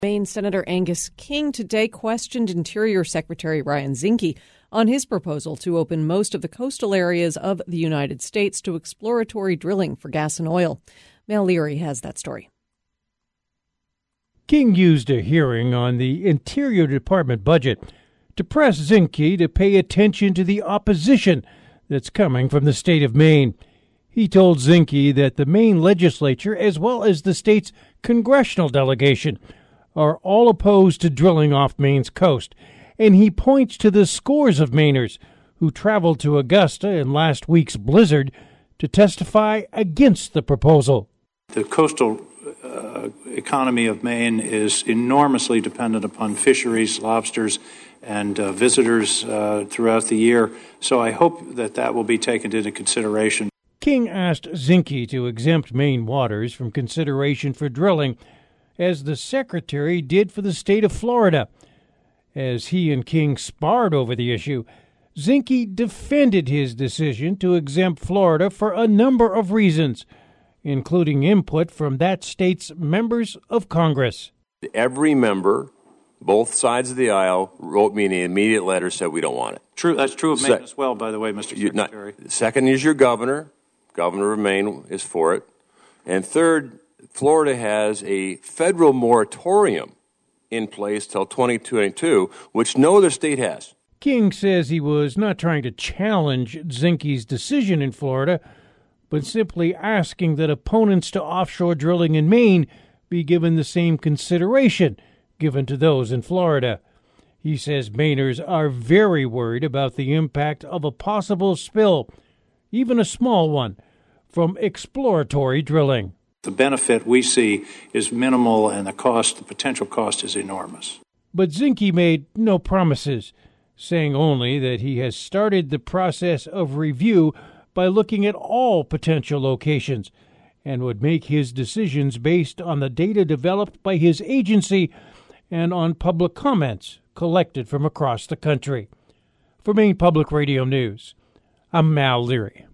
Maine Senator Angus King today questioned Interior Secretary Ryan Zinke on his proposal to open most of the coastal areas of the United States to exploratory drilling for gas and oil. Mel Leary has that story. King used a hearing on the Interior Department budget to press Zinke to pay attention to the opposition that's coming from the state of Maine. He told Zinke that the Maine legislature, as well as the state's congressional delegation, are all opposed to drilling off Maine's coast, and he points to the scores of Mainers who traveled to Augusta in last week's blizzard to testify against the proposal. The coastal economy of Maine is enormously dependent upon fisheries, lobsters, and visitors throughout the year, so I hope that will be taken into consideration. King asked Zinke to exempt Maine waters from consideration for drilling, as the secretary did for the state of Florida. As he and King sparred over the issue, Zinke defended his decision to exempt Florida for a number of reasons, including input from that state's members of Congress. Every member, both sides of the aisle, wrote me an immediate letter, said we don't want it. True. That's true of Maine as well, by the way, Mr. Secretary. Second is your governor. Governor of Maine is for it. And third, Florida has a federal moratorium in place till 2022, which no other state has. King says he was not trying to challenge Zinke's decision in Florida, but simply asking that opponents to offshore drilling in Maine be given the same consideration given to those in Florida. He says Mainers are very worried about the impact of a possible spill, even a small one, from exploratory drilling. The benefit we see is minimal, and the potential cost is enormous. But Zinke made no promises, saying only that he has started the process of review by looking at all potential locations and would make his decisions based on the data developed by his agency and on public comments collected from across the country. For Maine Public Radio News, I'm Mal Leary.